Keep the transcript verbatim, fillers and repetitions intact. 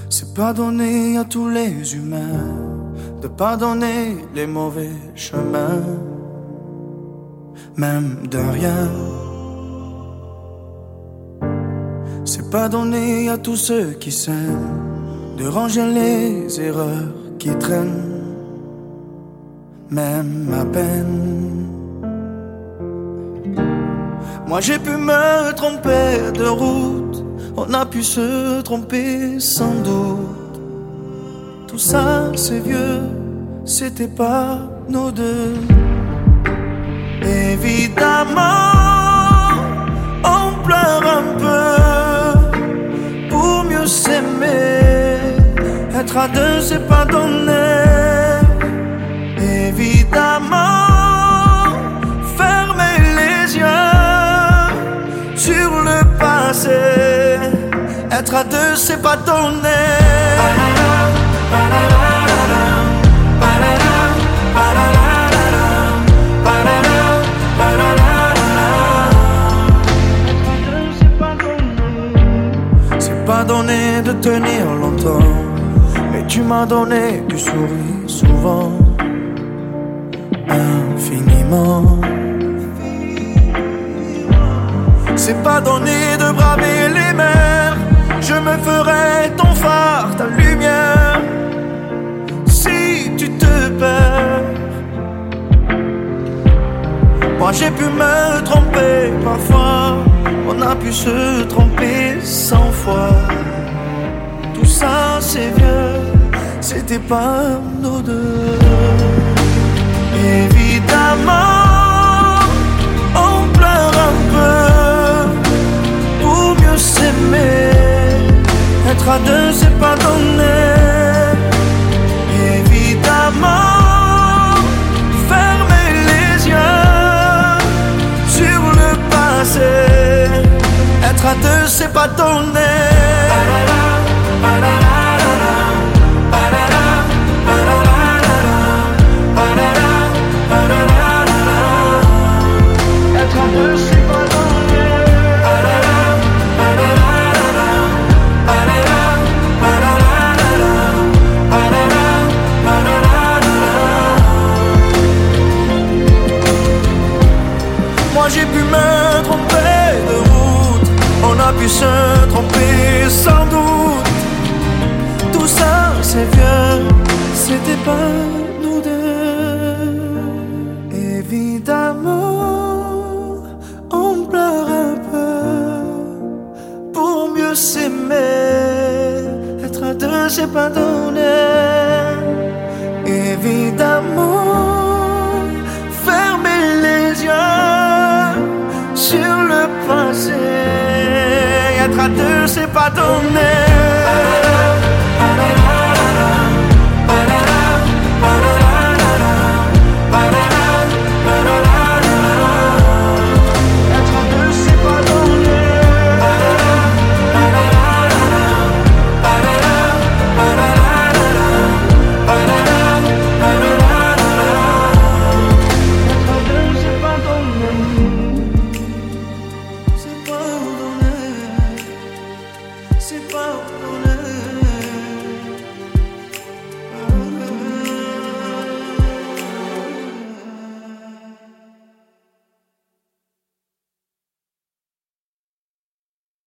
C'est pas donné à tous les humains de pardonner les mauvais chemins, même de rien. C'est pas donné à tous ceux qui s'aiment de ranger les erreurs qui traînent, même à peine. Moi j'ai pu me tromper de route, on a pu se tromper sans doute. Tout ça c'est vieux, c'était pas nous deux. Évidemment, on pleure un peu pour mieux s'aimer. Être à deux c'est pas donné. Évidemment, fermer les yeux sur le passé. Être à deux c'est pas donné. C'est pas donné de tenir longtemps, mais tu m'as donné du sourire souvent, infiniment. C'est pas donné de braver les mers, je me ferai ton phare, ta lumière, si tu te perds. Moi j'ai pu me tromper parfois, on a pu se tromper cent fois. Tout ça c'est vieux, c'était pas nous deux. Évidemment, on pleure un peu pour mieux s'aimer. Être à deux c'est pas donné. Évidemment, fermer les yeux sur le passé. Être à deux c'est pas donné. Être à deux c'est pas donné. Moi j'ai pu me tromper de route, on a pu se tromper sans doute. Tout ça c'est vieux, c'était pas nous deux. Évidemment, on pleure un peu pour mieux s'aimer. Être à deux c'est pas donné. Évidemment, fermer les yeux sur le passé. Être à deux c'est pas donné. C'est pas